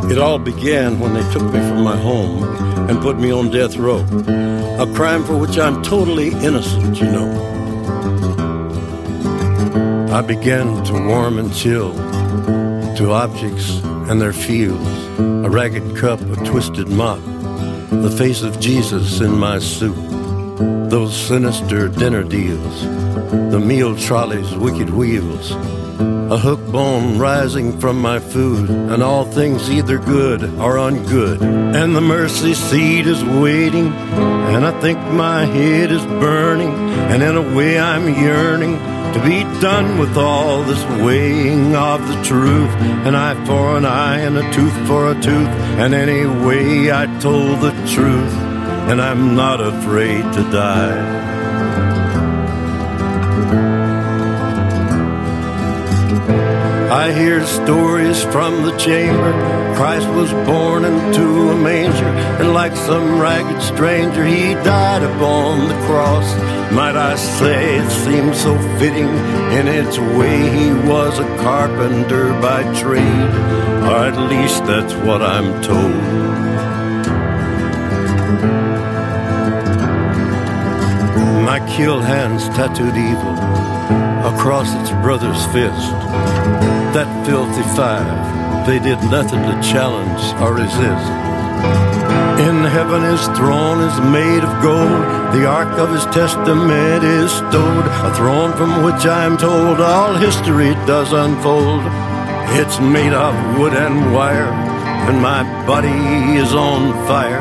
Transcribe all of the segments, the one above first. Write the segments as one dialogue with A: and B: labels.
A: It all began when they took me from my home and put me on death row, a crime for which I'm totally innocent, you know. I began to warm and chill to objects and their feels, a ragged cup, a twisted mop, the face of Jesus in my soup, those sinister dinner deals, the meal trolley's wicked wheels, a hook bone rising from my food, and all things either good or ungood. And the mercy seat is waiting, and I think my head is burning, and in a way I'm yearning to be done with all this weighing of the truth. An eye for an eye and a tooth for a tooth, and anyway I told the truth, and I'm not afraid to die. I hear stories from the chamber. Christ was born into a manger, and like some ragged stranger he died upon the cross. Might I say it seems so fitting in its way. He was a carpenter by trade, or at least that's what I'm told. My kill hands tattooed evil across its brother's fist. That filthy five, they did nothing to challenge or resist. In heaven his throne is made of gold, the ark of his testament is stowed, a throne from which I am told all history does unfold. It's made of wood and wire, and my body is on fire,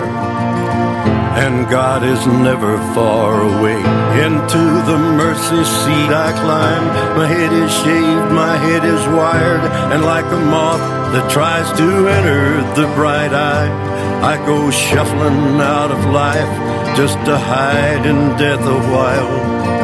A: and God is never far away. Into the mercy seat I climb. My head is shaved, my head is wired, and like a moth that tries to enter the bright eye, I go shuffling out of life just to hide in death a while.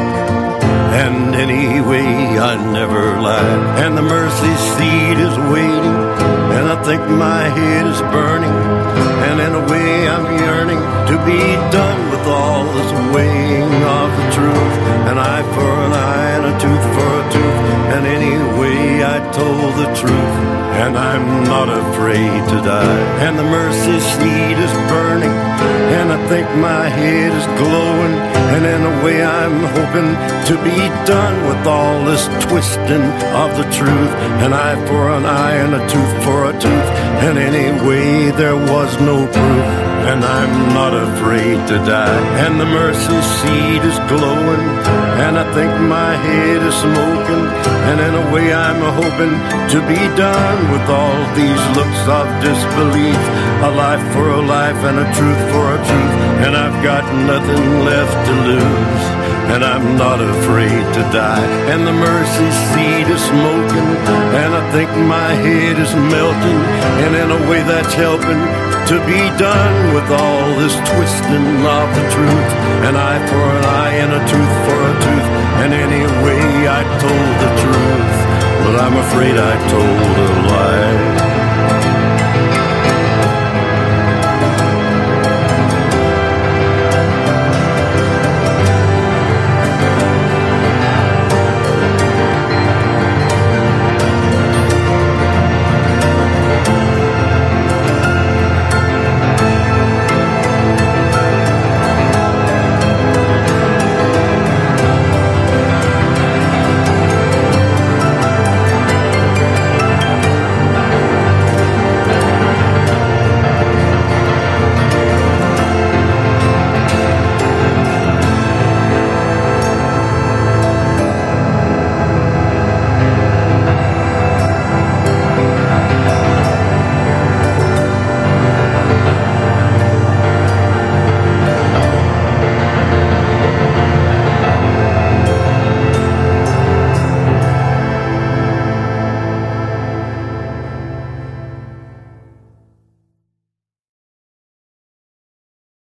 A: And anyway, I never lied. And the mercy seat is waiting, and I think my head is burning, and in a way I'm yearning to be done with all this weighing of the truth. An eye for an eye and a tooth for a tooth, and anyway I told the truth, and I'm not afraid to die. And the mercy seat is burning, and I think my head is glowing, and in a way I'm hoping to be done with all this twisting of the truth. An eye for an eye and a tooth for a tooth, and anyway there was no proof, and I'm not afraid to die. And the mercy seat is glowing, and I think my head is smoking, and in a way I'm hoping to be done with all these looks of disbelief. A life for a life and a truth for a truth, and I've got nothing left to lose, and I'm not afraid to die. And the mercy seat is smoking, and I think my head is melting, and in a way that's helping to be done with all this twisting of the truth. An eye for an eye and a tooth for a tooth, and anyway I told the truth, but I'm afraid I told a lie.